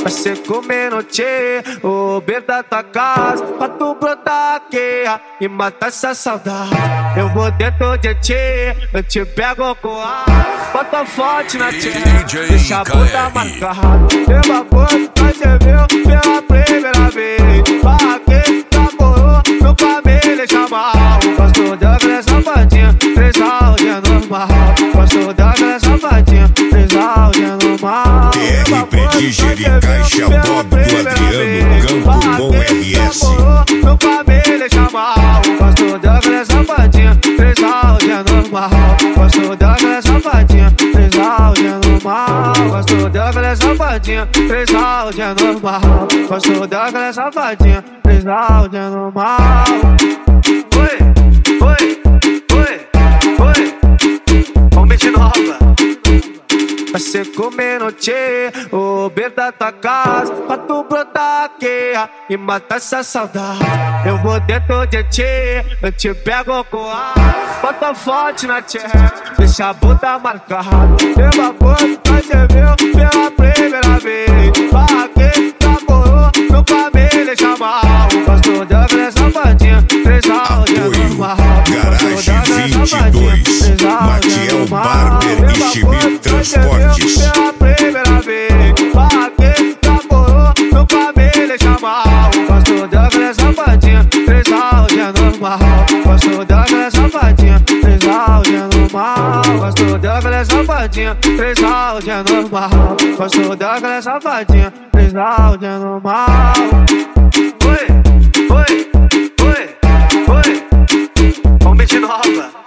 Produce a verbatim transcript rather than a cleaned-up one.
Vai ser comendo tchê, o beiro da tua casa, pra tu brotar aqui e matar essa saudade. Eu vou dentro de tchê, eu te pego com a bota forte na tchê, deixa a bunda marcada. Eu bagulho, mas você viu pela primeira vez. Paguei, namorou, nunca me deixa mal. Gosto daquela safadinha, três áudio é normal. Gosto daquela safadinha, três áudio é normal. T R Prediger e Caixa Bob do Adriano, Campo Bom R S. Nunca me deixa mal. Gosto daquela safadinha, três áudio é normal. Gosto daquela safadinha, três áudio é normal. Gosto daquela safadinha, três áudio é normal. Gosto daquela safadinha, três áudio é normal. Oi, oi, oi, oi. Comente nova. Vai ser comendo tchê, o beiro da tua casa, pra tu brotar aqui e matar essa saudade. Eu vou dentro de tchê, eu te pego com a bota forte na tchê, deixa a bunda marcada. Eu bagulho, mas você viu pela primeira vez. Paguei, namorou, nunca me deixa mal. Gosto daquela safadinha, três áudio é normal. Garagem vinte e dois, Matiel Barber e Schmidt Transportes. Pela primeira vez, paguei, namorou, nunca me deixa mal. Gosto daquela safadinha, três áudio é normal. Gosto daquela safadinha, três áudio é normal. Gosto daquela safadinha, três áudio é normal. Gosto daquela safadinha, três áudio é normal. Oi, oi, oi, oi. Comente nova.